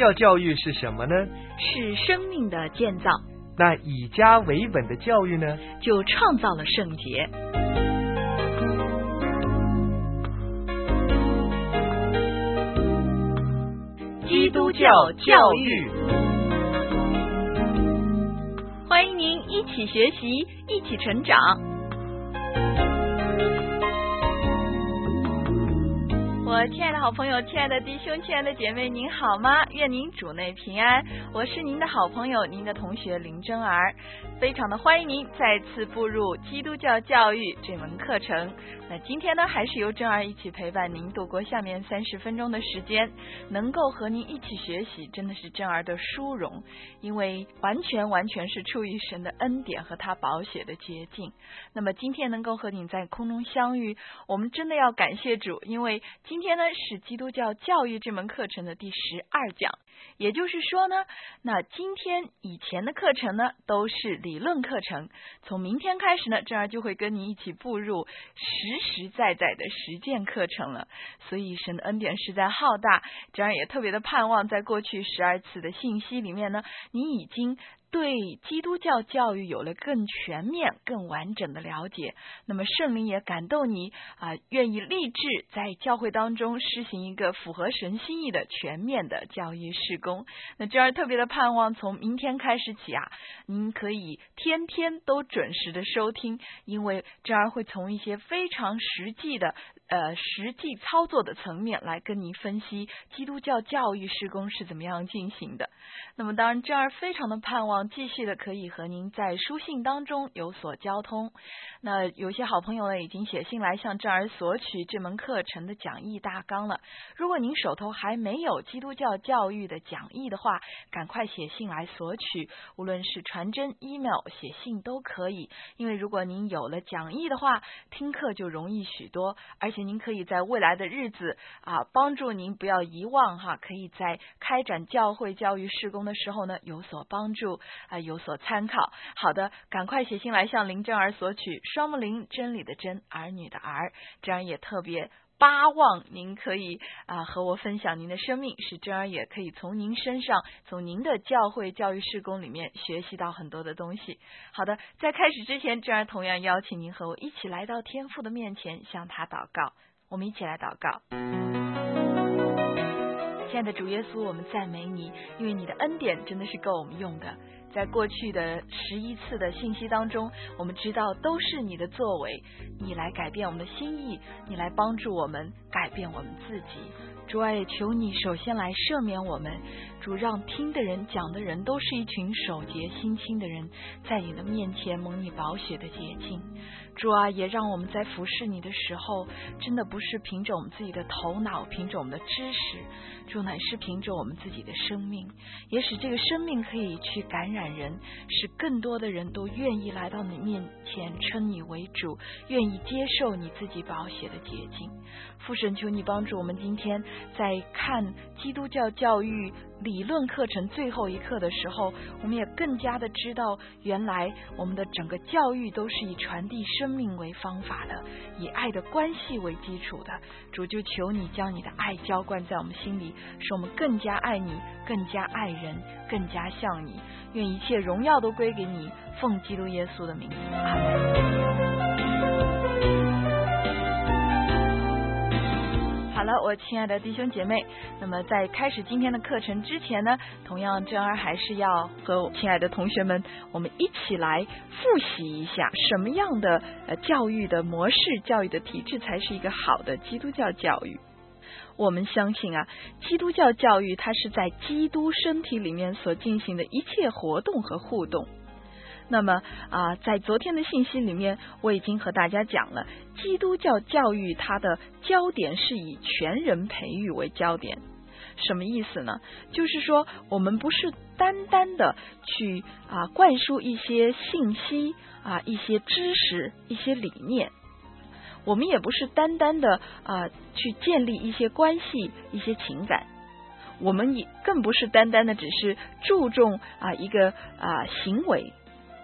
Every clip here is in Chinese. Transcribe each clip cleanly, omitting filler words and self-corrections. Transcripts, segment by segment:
教教育是什么呢？ 是生命的建造。 那以家为本的教育呢？ 就创造了圣洁。 基督教教育， 欢迎您一起学习，一起成长。我亲爱的好朋友，亲爱的弟兄，亲爱的姐妹，您好吗？愿您主内平安。我是您的好朋友，您的同学林真儿，非常的欢迎您再次步入基督教教育这门课程。那今天呢，还是由真儿一起陪伴您度过下面30分钟的时间，能够和您一起学习，真的是真儿的殊荣，因为完全是出于神的恩典和他宝血的洁净。那么今天能够和你在空中相遇，我们真的要感谢主，因为今天呢是基督教教育这门课程的第12讲，也就是说呢，那今天以前的课程呢都是理论课程，从明天开始呢，真儿就会跟你一起步入实实在在的实践课程了。所以神的恩典实在浩大，真儿也特别的盼望在过去12次的信息里面呢，你已经对基督教教育有了更全面更完整的了解。那么圣灵也感动你愿意立志在教会当中施行一个符合神心意的全面的教育事工。那这儿特别的盼望从明天开始起您可以天天都准时的收听，因为这儿会从一些非常实际的实际操作的层面来跟您分析基督教教育事工是怎么样进行的。那么当然这儿非常的盼望继续的可以和您在书信当中有所交通。那有些好朋友呢已经写信来向这儿索取这门课程的讲义大纲了。如果您手头还没有基督教教育的讲义的话，赶快写信来索取，无论是传真、email、写信都可以。因为如果您有了讲义的话，听课就容易许多，而且您可以在未来的日子帮助您不要遗忘可以在开展教会教育事工的时候呢有所帮助有所参考。好的，赶快写信来向林真儿索取，双木林，真理的真，儿女的儿。这样也特别巴望您可以和我分享您的生命，使真儿也可以从您身上，从您的教会教育事工里面学习到很多的东西。好的，在开始之前，真儿同样邀请您和我一起来到天父的面前，向他祷告。我们一起来祷告。亲爱的主耶稣，我们赞美你，因为你的恩典真的是够我们用的。在过去的11次的信息当中，我们知道都是你的作为，你来改变我们的心意，你来帮助我们改变我们自己。主啊，也求你首先来赦免我们，主，让听的人讲的人都是一群守节心清的人，在你的面前蒙你宝血的洁净。主啊，也让我们在服侍你的时候，真的不是凭着我们自己的头脑，凭着我们的知识，主，乃是凭着我们自己的生命，也使这个生命可以去感染人，使更多的人都愿意来到你面前，称你为主，愿意接受你自己宝血的洁净。父神，求你帮助我们今天在看基督教教育理论课程最后一课的时候，我们也更加的知道，原来我们的整个教育都是以传递生命为方法的，以爱的关系为基础的。主，就求你将你的爱浇灌在我们心里，使我们更加爱你，更加爱人，更加像你。愿一切荣耀都归给你，奉基督耶稣的名字，阿们。好了，我亲爱的弟兄姐妹，那么在开始今天的课程之前呢，同样真儿还是要和我亲爱的同学们，我们一起来复习一下什么样的教育的模式、教育的体制才是一个好的基督教教育。我们相信基督教教育它是在基督身体里面所进行的一切活动和互动。那么在昨天的信息里面，我已经和大家讲了，基督教教育它的焦点是以全人培育为焦点。什么意思呢？就是说我们不是单单的去灌输一些信息一些知识一些理念，我们也不是单单的去建立一些关系一些情感，我们也更不是单单的只是注重一个行为，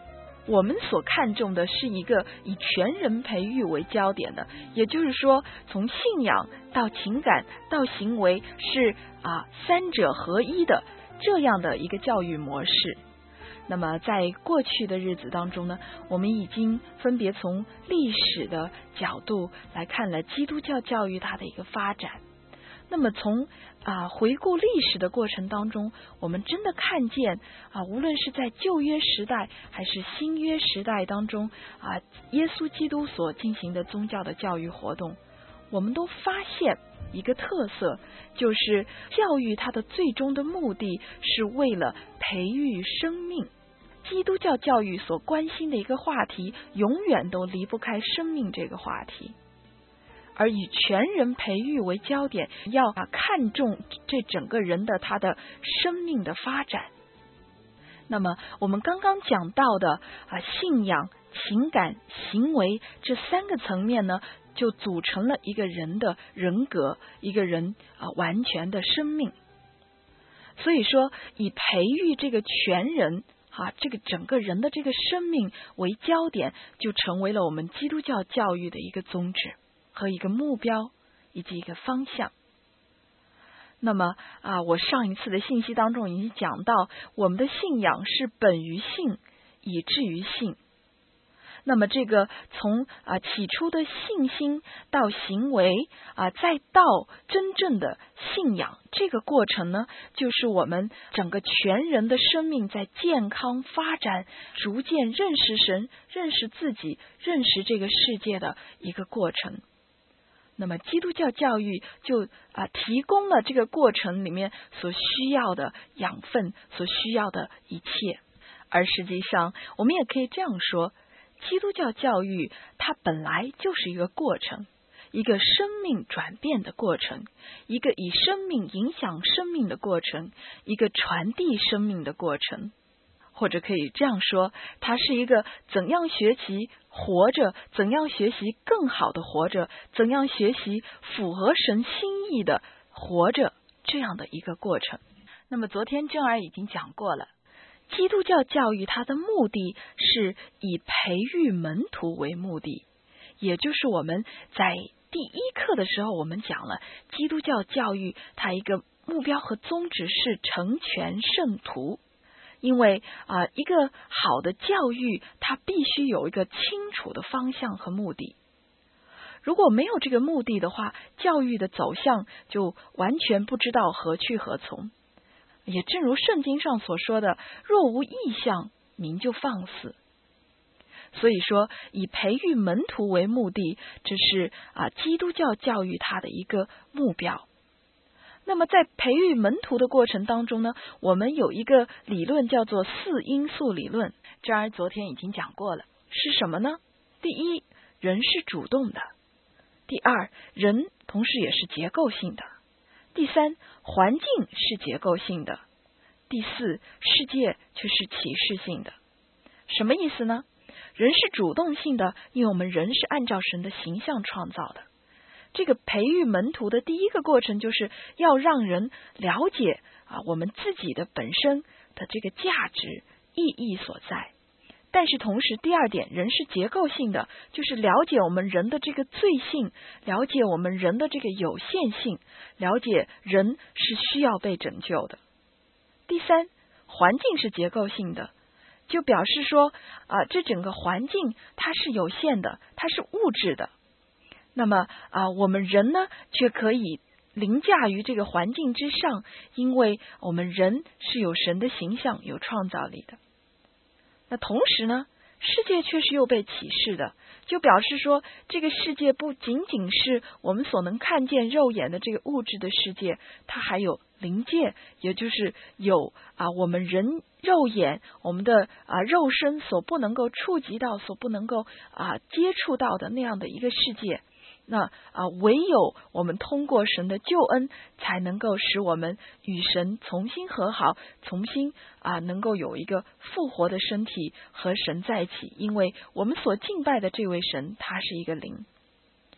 我们所看重的是一个以全人培育为焦点的，也就是说从信仰到情感到行为是三者合一的这样的一个教育模式。那么在过去的日子当中呢，我们已经分别从历史的角度来看了基督教教育它的一个发展。那么从回顾历史的过程当中，我们真的看见无论是在旧约时代还是新约时代当中耶稣基督所进行的宗教的教育活动，我们都发现一个特色，就是教育它的最终的目的是为了培育生命。基督教教育所关心的一个话题，永远都离不开生命这个话题。而以全人培育为焦点，要看重这整个人的他的生命的发展。那么我们刚刚讲到的信仰、情感、行为这三个层面呢，就组成了一个人的人格，一个人完全的生命。所以说，以培育这个全人这个整个人的这个生命为焦点，就成为了我们基督教教育的一个宗旨和一个目标以及一个方向。那么我上一次的信息当中已经讲到，我们的信仰是本于信，以至于信。那么这个从起初的信心到行为再到真正的信仰，这个过程呢，就是我们整个全人的生命在健康发展，逐渐认识神、认识自己、认识这个世界的一个过程。那么基督教教育就提供了这个过程里面所需要的养分，所需要的一切。而实际上我们也可以这样说，基督教教育它本来就是一个过程，一个生命转变的过程，一个以生命影响生命的过程，一个传递生命的过程。或者可以这样说，它是一个怎样学习活着，怎样学习更好的活着，怎样学习符合神心意的活着这样的一个过程。那么昨天珍儿已经讲过了，基督教教育它的目的是以培育门徒为目的，也就是我们在第一课的时候我们讲了，基督教教育它一个目标和宗旨是成全圣徒。因为一个好的教育它必须有一个清楚的方向和目的。如果没有这个目的的话，教育的走向就完全不知道何去何从。也正如圣经上所说的，若无异象，民就放肆。所以说，以培育门徒为目的，这是基督教教育它的一个目标。那么在培育门徒的过程当中呢，我们有一个理论叫做4因素理论，这儿昨天已经讲过了。是什么呢？第一，人是主动的；第二，人同时也是结构性的；第三，环境是结构性的；第四，世界却是启示性的。什么意思呢？人是主动性的，因为我们人是按照神的形象创造的。这个培育门徒的第一个过程，就是要让人了解我们自己的本身的这个价值意义所在。但是同时第二点，人是结构性的，就是了解我们人的这个罪性，了解我们人的这个有限性，了解人是需要被拯救的。第三，环境是结构性的，就表示说这整个环境它是有限的，它是物质的。那么我们人呢，却可以凌驾于这个环境之上，因为我们人是有神的形象，有创造力的。那同时呢，世界却是又被启示的，就表示说这个世界不仅仅是我们所能看见肉眼的这个物质的世界，它还有灵界，也就是有我们人肉眼我们的肉身所不能够触及到，所不能够接触到的那样的一个世界。那唯有我们通过神的救恩，才能够使我们与神重新和好，重新能够有一个复活的身体和神在一起，因为我们所敬拜的这位神，他是一个灵。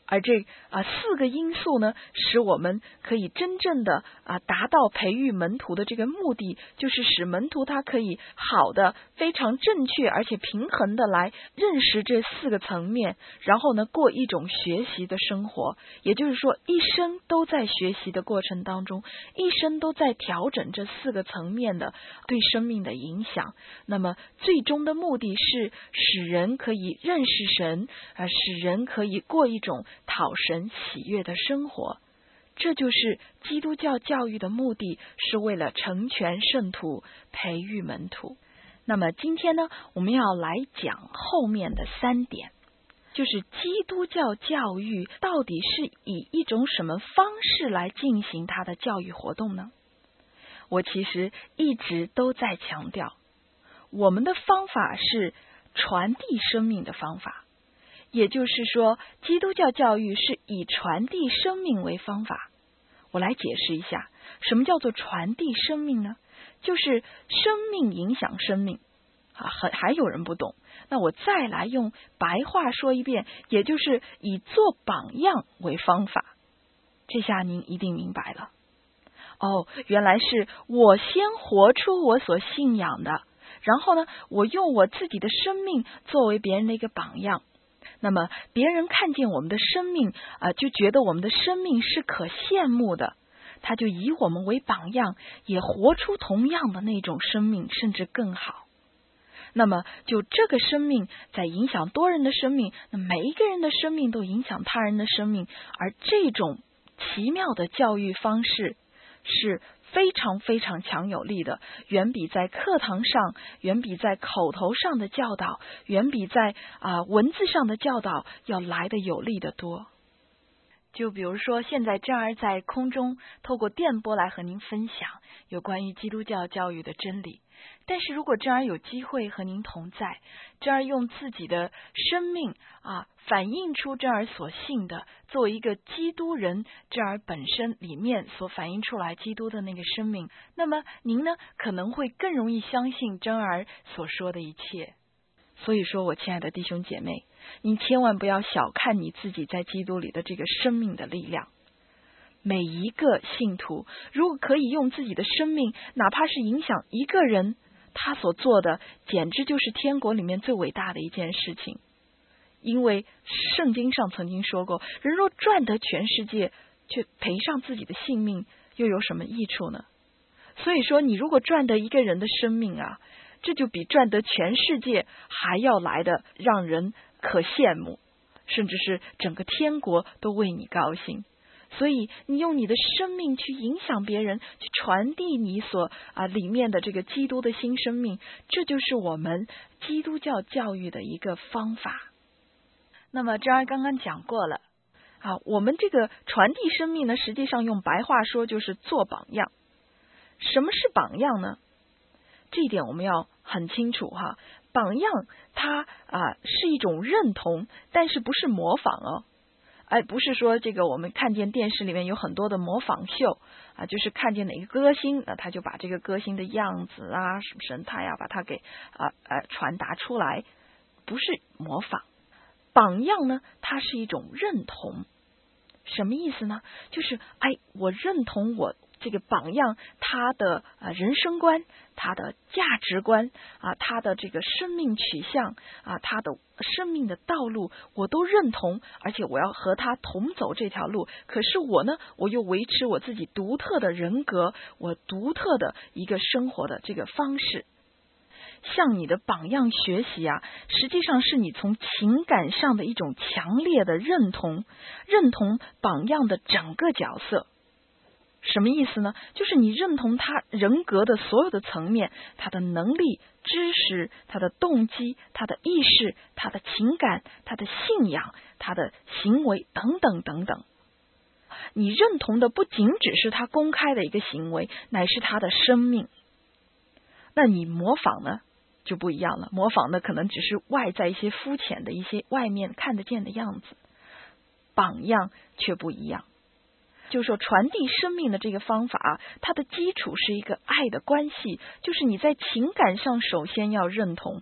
而这4个因素呢，使我们可以真正的达到培育门徒的这个目的，就是使门徒他可以好的、非常正确而且平衡的来认识这4个层面，然后呢过一种学习的生活。也就是说，一生都在学习的过程当中，一生都在调整这4个层面的对生命的影响。那么最终的目的是使人可以认识神，使人可以过一种讨神喜悦的生活。这就是基督教教育的目的，是为了成全圣徒，培育门徒。那么今天呢，我们要来讲后面的3点，就是基督教教育到底是以一种什么方式来进行它的教育活动呢？我其实一直都在强调，我们的方法是传递生命的方法。也就是说，基督教教育是以传递生命为方法。我来解释一下，什么叫做传递生命呢？就是生命影响生命。还有人不懂，那我再来用白话说一遍，也就是以做榜样为方法。这下您一定明白了。原来是我先活出我所信仰的，然后呢，我用我自己的生命作为别人的一个榜样。那么别人看见我们的生命就觉得我们的生命是可羡慕的，他就以我们为榜样，也活出同样的那种生命，甚至更好。那么就这个生命在影响多人的生命，那每一个人的生命都影响他人的生命，而这种奇妙的教育方式是非常非常强有力的，远比在课堂上，远比在口头上的教导，远比在文字上的教导要来的有力的多。就比如说，现在珍儿在空中透过电波来和您分享有关于基督教教育的真理。但是如果珍儿有机会和您同在，珍儿用自己的生命反映出珍儿所信的，作为一个基督人，珍儿本身里面所反映出来基督的那个生命，那么您呢可能会更容易相信珍儿所说的一切。所以说，我亲爱的弟兄姐妹，您千万不要小看你自己在基督里的这个生命的力量。每一个信徒如果可以用自己的生命，哪怕是影响一个人，他所做的简直就是天国里面最伟大的一件事情。因为圣经上曾经说过，人若赚得全世界，却赔上自己的性命，又有什么益处呢？所以说，你如果赚得一个人的生命这就比赚得全世界还要来的让人可羡慕，甚至是整个天国都为你高兴。所以你用你的生命去影响别人，去传递你所里面的这个基督的新生命，这就是我们基督教教育的一个方法。那么珍儿刚刚讲过了我们这个传递生命呢，实际上用白话说就是做榜样。什么是榜样呢？这一点我们要很清楚榜样它是一种认同，但是不是模仿不是说这个我们看见电视里面有很多的模仿秀就是看见哪个歌星他就把这个歌星的样子什么神态把它给传达出来，不是模仿。榜样呢，它是一种认同。什么意思呢？就是我认同我这个榜样他的人生观，他的价值观他的这个生命取向他的生命的道路我都认同，而且我要和他同走这条路。可是我呢，我又维持我自己独特的人格，我独特的一个生活的这个方式。向你的榜样学习实际上是你从情感上的一种强烈的认同榜样的整个角色。什么意思呢？就是你认同他人格的所有的层面，他的能力、知识、他的动机、他的意识、他的情感、他的信仰、他的行为等等等等。你认同的不仅只是他公开的一个行为，乃是他的生命。那你模仿呢就不一样了，模仿的可能只是外在一些肤浅的一些外面看得见的样子，榜样却不一样。就是说传递生命的这个方法它的基础是一个爱的关系，就是你在情感上首先要认同，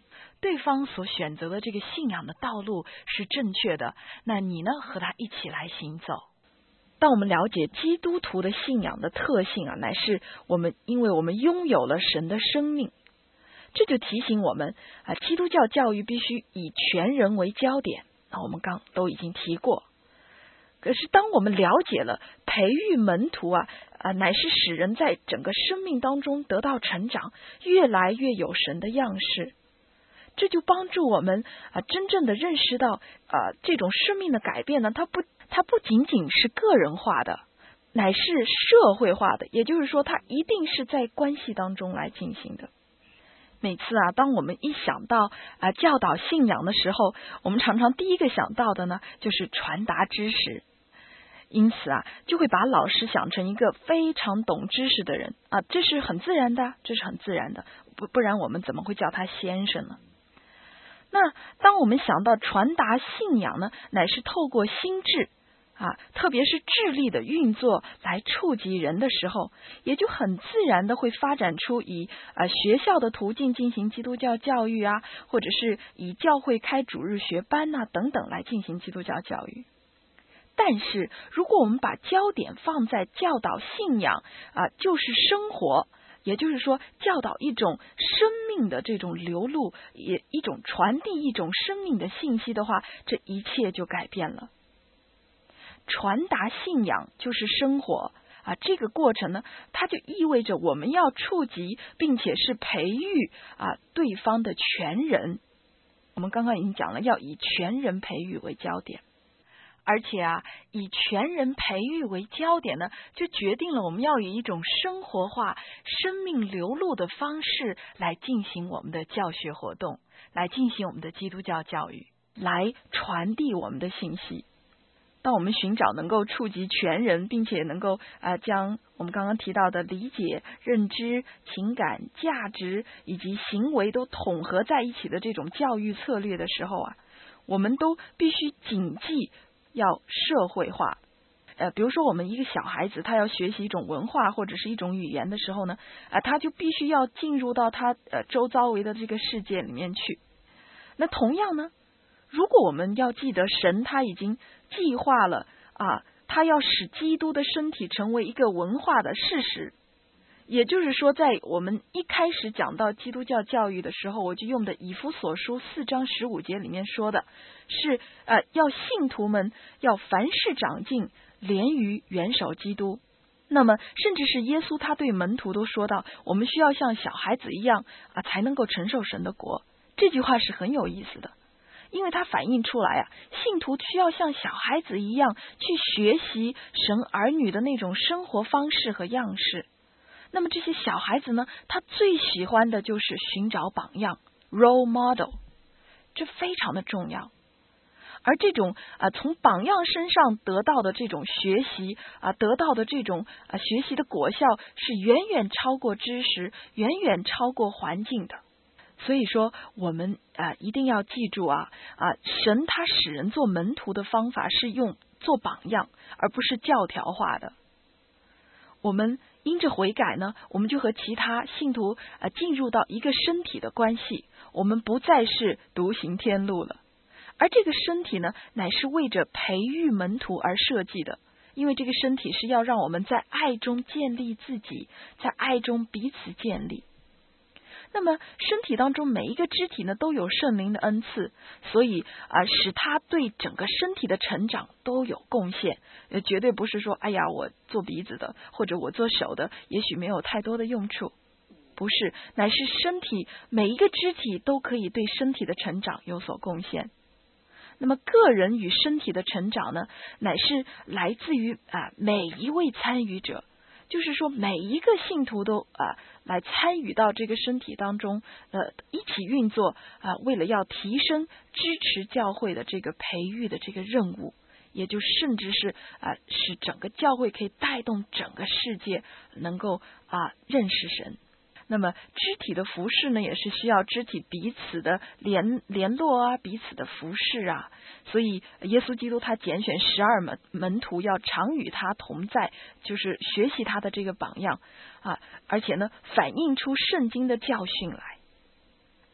对方所选择的这个信仰的道路是正确的，那你呢，和他一起来行走。当我们了解基督徒的信仰的特性乃是因为我们拥有了神的生命，这就提醒我们基督教教育必须以全人为焦点。我们刚都已经提过。可是当我们了解了培育门徒乃是使人在整个生命当中得到成长，越来越有神的样式，这就帮助我们真正的认识到这种生命的改变呢，它不仅仅是个人化的，乃是社会化的，也就是说它一定是在关系当中来进行的。每次当我们一想到教导信仰的时候，我们常常第一个想到的呢就是传达知识，因此就会把老师想成一个非常懂知识的人这是很自然的，不然我们怎么会叫他先生呢？那当我们想到传达信仰呢，乃是透过心智特别是智力的运作来触及人的时候，也就很自然的会发展出以学校的途径进行基督教教育或者是以教会开主日学班等等来进行基督教教育。但是如果我们把焦点放在教导信仰就是生活，也就是说教导一种生命的这种流露，也一种传递一种生命的信息的话，这一切就改变了。传达信仰就是生活这个过程呢，它就意味着我们要触及并且是培育对方的全人。我们刚刚已经讲了，要以全人培育为焦点，而且以全人培育为焦点呢，就决定了我们要以一种生活化、生命流露的方式来进行我们的教学活动，来进行我们的基督教教育，来传递我们的信息。当我们寻找能够触及全人，并且能够将我们刚刚提到的理解、认知、情感、价值以及行为都统合在一起的这种教育策略的时候我们都必须谨记要社会化。比如说我们一个小孩子他要学习一种文化或者是一种语言的时候呢他就必须要进入到他周遭围的这个世界里面去。那同样呢，如果我们要记得神他已经计划了他要使基督的身体成为一个文化的事实，也就是说在我们一开始讲到基督教教育的时候，我就用的以弗所书4章15节里面说的是要信徒们要凡事长进，连于元首基督。那么甚至是耶稣他对门徒都说到，我们需要像小孩子一样才能够承受神的国。这句话是很有意思的，因为它反映出来信徒需要像小孩子一样去学习神儿女的那种生活方式和样式。那么这些小孩子呢，他最喜欢的就是寻找榜样 role model， 这非常的重要。而这种从榜样身上得到的这种学习得到的这种学习的果效是远远超过知识，远远超过环境的。所以说我们一定要记住神他使人做门徒的方法是用做榜样，而不是教条化的。我们因着悔改呢，我们就和其他信徒进入到一个身体的关系，我们不再是独行天路了。而这个身体呢，乃是为着培育门徒而设计的，因为这个身体是要让我们在爱中建立自己，在爱中彼此建立。那么身体当中每一个肢体呢都有圣灵的恩赐，所以使它对整个身体的成长都有贡献。绝对不是说哎呀我做鼻子的或者我做手的也许没有太多的用处，不是，乃是身体每一个肢体都可以对身体的成长有所贡献。那么个人与身体的成长呢，乃是来自于每一位参与者，就是说每一个信徒都来参与到这个身体当中一起运作为了要提升支持教会的这个培育的这个任务，也就甚至是使整个教会可以带动整个世界能够认识神。那么肢体的服侍呢，也是需要肢体彼此的联络彼此的服侍所以耶稣基督他拣选12门徒要常与他同在，就是学习他的这个榜样而且呢反映出圣经的教训来。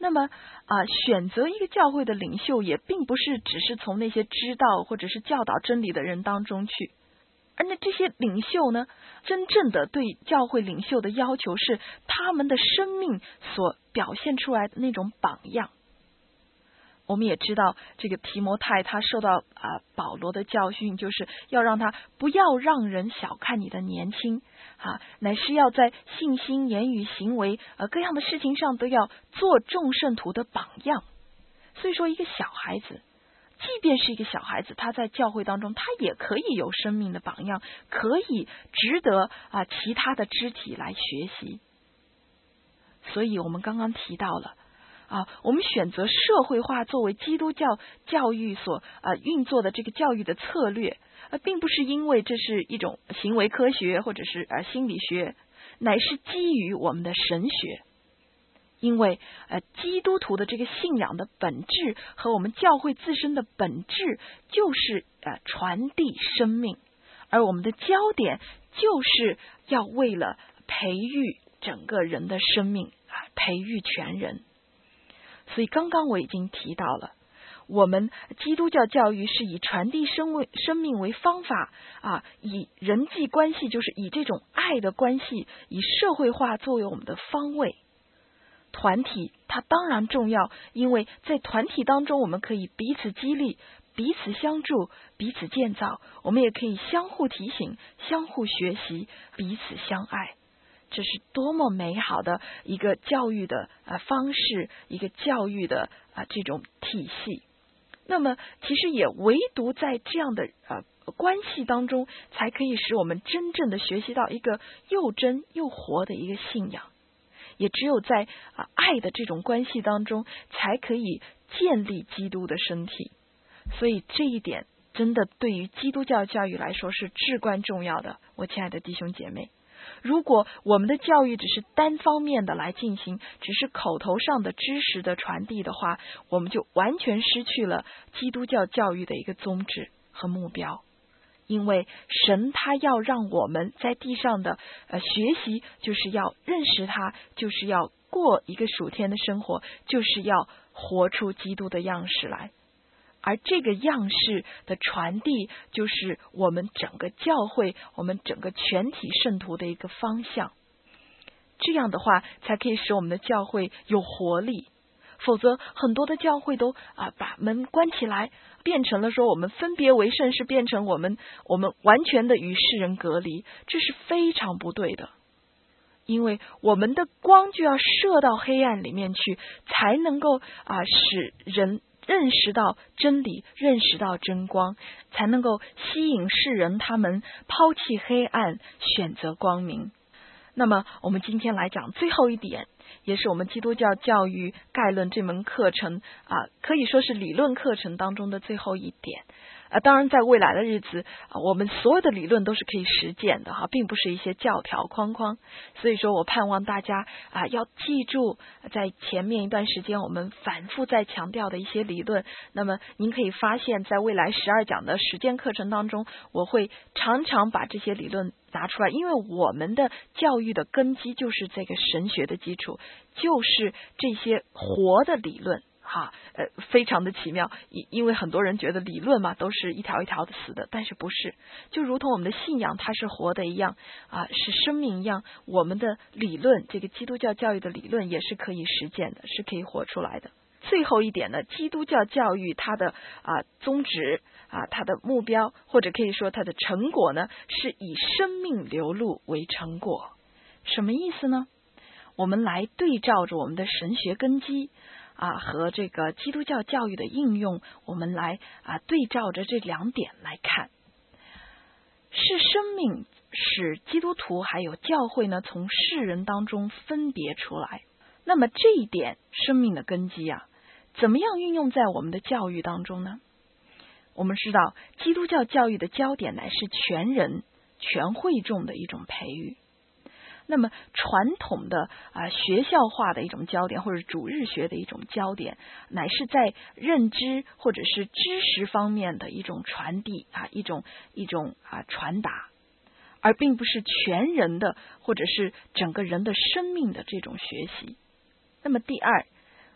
那么选择一个教会的领袖，也并不是只是从那些知道或者是教导真理的人当中去，而这些领袖呢，真正的对教会领袖的要求是他们的生命所表现出来的那种榜样。我们也知道，这个提摩太他受到保罗的教训，就是要让他不要让人小看你的年轻乃是要在信心、言语、行为各样的事情上都要做众圣徒的榜样。所以说，一个小孩子，即便是一个小孩子，他在教会当中，他也可以有生命的榜样，可以值得其他的肢体来学习。所以我们刚刚提到了我们选择社会化作为基督教教育所运作的这个教育的策略，并不是因为这是一种行为科学或者是心理学，乃是基于我们的神学。因为基督徒的这个信仰的本质和我们教会自身的本质就是传递生命，而我们的焦点就是要为了培育整个人的生命，培育全人。所以刚刚我已经提到了，我们基督教教育是以传递生命为方法以人际关系，就是以这种爱的关系，以社会化作为我们的方位。团体它当然重要，因为在团体当中，我们可以彼此激励，彼此相助，彼此建造，我们也可以相互提醒，相互学习，彼此相爱。这是多么美好的一个教育的方式，一个教育的这种体系。那么其实也唯独在这样的关系当中，才可以使我们真正的学习到一个又真又活的一个信仰。也只有在爱的这种关系当中，才可以建立基督的身体。所以这一点真的对于基督教教育来说是至关重要的，我亲爱的弟兄姐妹。如果我们的教育只是单方面的来进行，只是口头上的知识的传递的话，我们就完全失去了基督教教育的一个宗旨和目标。因为神他要让我们在地上的学习，就是要认识他，就是要过一个属天的生活，就是要活出基督的样式来。而这个样式的传递，就是我们整个教会，我们整个全体圣徒的一个方向。这样的话，才可以使我们的教会有活力。否则很多的教会都把门关起来，变成了说我们分别为圣，是变成我们完全的与世人隔离，这是非常不对的。因为我们的光就要射到黑暗里面去，才能够使人认识到真理，认识到真光，才能够吸引世人他们抛弃黑暗，选择光明。那么我们今天来讲最后一点，也是我们基督教教育概论这门课程可以说是理论课程当中的最后一点。当然在未来的日子我们所有的理论都是可以实践的并不是一些教条框框。所以说我盼望大家要记住在前面一段时间我们反复在强调的一些理论。那么您可以发现在未来12讲的实践课程当中，我会常常把这些理论拿出来，因为我们的教育的根基就是这个神学的基础，就是这些活的理论非常的奇妙。因为很多人觉得理论嘛都是一条一条的死的，但是不是，就如同我们的信仰它是活的一样是生命一样，我们的理论，这个基督教教育的理论也是可以实践的，是可以活出来的。最后一点呢，基督教教育它的宗旨它的目标，或者可以说它的成果呢，是以生命流露为成果。什么意思呢？我们来对照着我们的神学根基和这个基督教教育的应用，我们来对照着这两点来看。是生命使基督徒还有教会呢从世人当中分别出来。那么这一点生命的根基怎么样运用在我们的教育当中呢？我们知道基督教教育的焦点乃是全人全会众的一种培育。那么传统的学校化的一种焦点，或者主日学的一种焦点，乃是在认知或者是知识方面的一种传递一种传达，而并不是全人的或者是整个人的生命的这种学习。那么第二，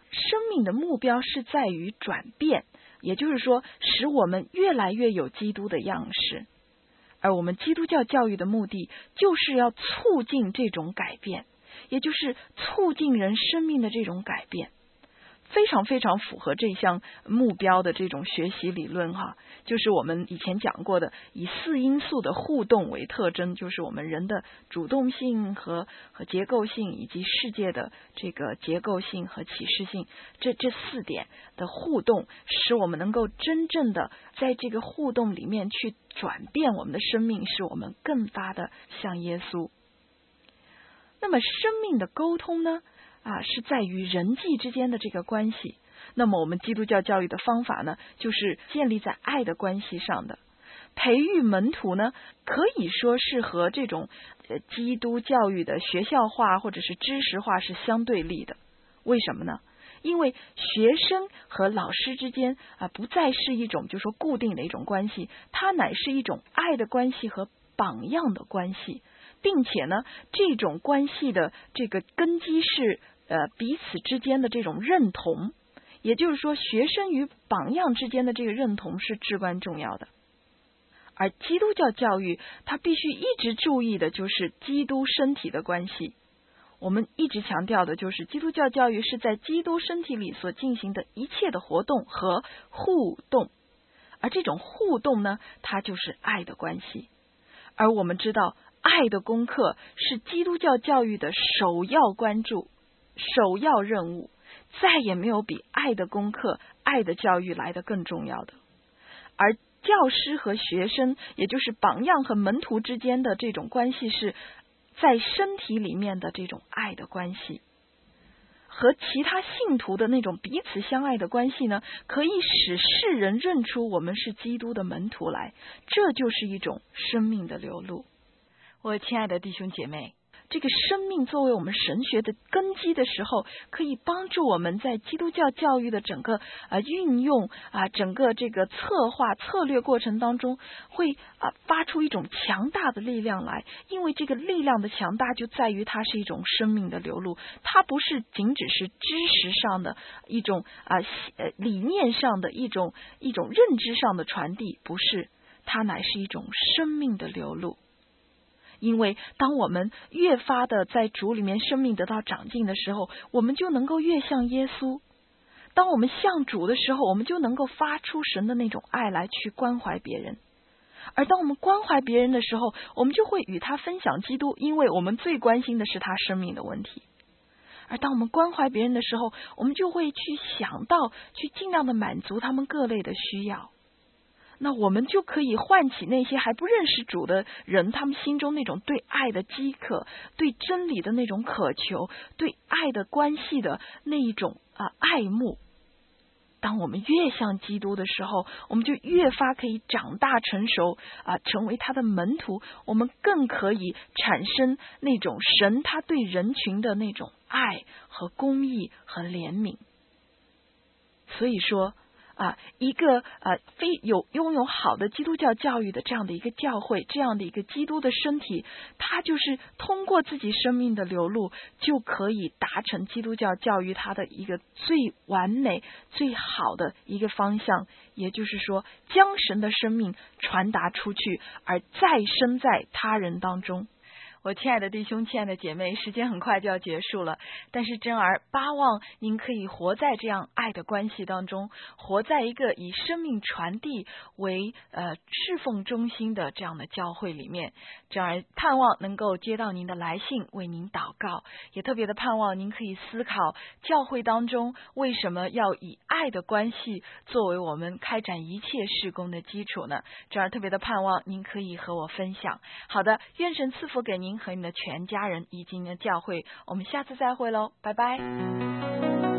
生命的目标是在于转变，也就是说使我们越来越有基督的样式。而我们基督教教育的目的就是要促进这种改变，也就是促进人生命的这种改变。非常非常符合这项目标的这种学习理论就是我们以前讲过的以4因素的互动为特征，就是我们人的主动性和结构性，以及世界的这个结构性和启示性，这4点的互动，使我们能够真正的在这个互动里面去转变我们的生命，使我们更发的像耶稣。那么生命的沟通呢是在于人际之间的这个关系。那么我们基督教教育的方法呢，就是建立在爱的关系上的。培育门徒呢，可以说是和这种基督教育的学校化或者是知识化是相对立的。为什么呢？因为学生和老师之间不再是一种就说固定的一种关系，它乃是一种爱的关系和榜样的关系，并且呢，这种关系的这个根基是彼此之间的这种认同，也就是说学生与榜样之间的这个认同是至关重要的。而基督教教育它必须一直注意的就是基督身体的关系。我们一直强调的就是基督教教育是在基督身体里所进行的一切的活动和互动，而这种互动呢，它就是爱的关系。而我们知道爱的功课是基督教教育的首要关注、首要任务，再也没有比爱的功课、爱的教育来得更重要的。而教师和学生，也就是榜样和门徒之间的这种关系，是在身体里面的这种爱的关系，和其他信徒的那种彼此相爱的关系呢，可以使世人认出我们是基督的门徒来，这就是一种生命的流露。 我亲爱的弟兄姐妹， 这个生命作为我们神学的根基的时候，可以帮助我们在基督教教育的整个运用整个这个策划策略过程当中，会发出一种强大的力量来。因为这个力量的强大就在于它是一种生命的流露，它不是仅只是知识上的一种理念上的一种认知上的传递，不是，它乃是一种生命的流露。因为当我们越发的在主里面生命得到长进的时候，我们就能够越像耶稣。当我们像主的时候，我们就能够发出神的那种爱来去关怀别人。而当我们关怀别人的时候，我们就会与他分享基督，因为我们最关心的是他生命的问题。而当我们关怀别人的时候，我们就会去想到去尽量的满足他们各类的需要。那我们就可以唤起那些还不认识主的人，他们心中那种对爱的饥渴，对真理的那种渴求，对爱的关系的那一种爱慕。当我们越像基督的时候，我们就越发可以长大成熟成为他的门徒，我们更可以产生那种神他对人群的那种爱和公义和怜悯。所以说一个拥有好的基督教教育的这样的一个教会，这样的一个基督的身体，它就是通过自己生命的流露，就可以达成基督教教育它的一个最完美最好的一个方向，也就是说将神的生命传达出去，而再生在他人当中。 我亲爱的弟兄，亲爱的姐妹，时间很快就要结束了，但是真儿巴望您可以活在这样爱的关系当中，活在一个以生命传递为侍奉中心的这样的教会里面。真儿盼望能够接到您的来信，为您祷告，也特别的盼望您可以思考教会当中为什么要以爱的关系作为我们开展一切事工的基础呢？真儿特别的盼望您可以和我分享。好的，愿神赐福给您和你的全家人以及您的教会，我们下次再会喽，拜拜。